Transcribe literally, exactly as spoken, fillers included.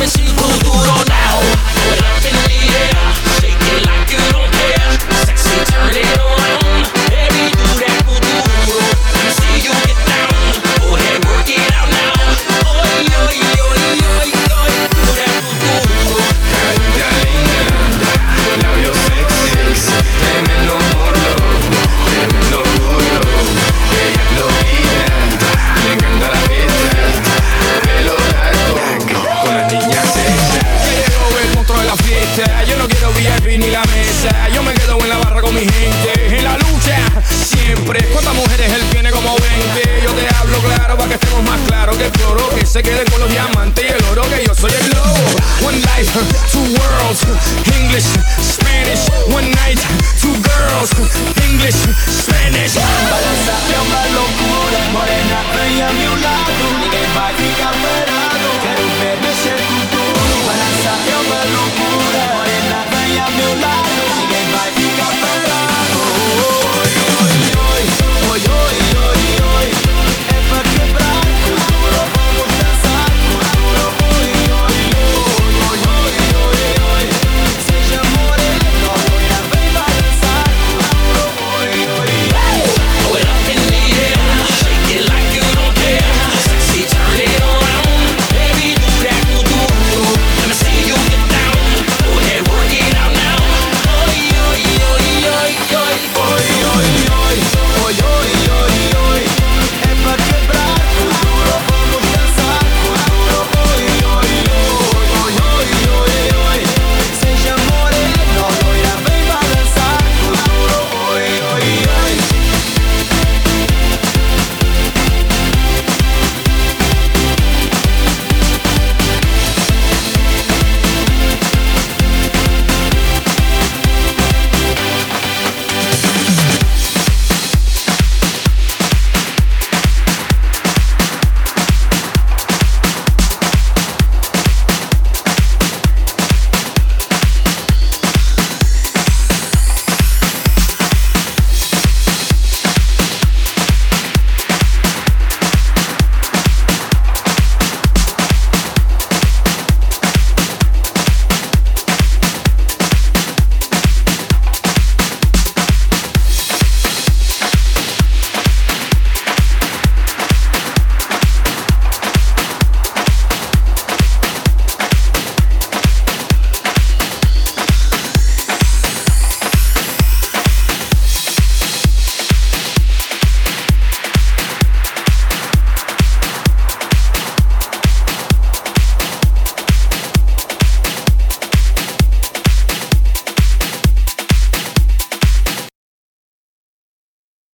me see tu duro now. Put it up in the air, shake it like you don't care. Sexy, turn it on, baby, do that futuro. Let me see you get down, go ahead, work it out now. Oy, oy, oy, oy, oy, do that futuro. Carita linda, labios sexy, tremendo morlo, tremendo culo. Ella es loquita, le encanta la fiesta, pelo largo, con las niñas sexy. Quiero el monstruo de la fiesta, yo no quiero V I P ni la mesa. Yo me quedo en la barra con mi gente, en la lucha siempre. ¿Cuántas mujeres él tiene? Como veinte. Yo te hablo claro para que estemos más claros. Que el floro que se quede con los diamantes y el oro, que yo soy el lobo. One life, two worlds, English, Spanish. One night, two girls, English, Spanish. Balanza,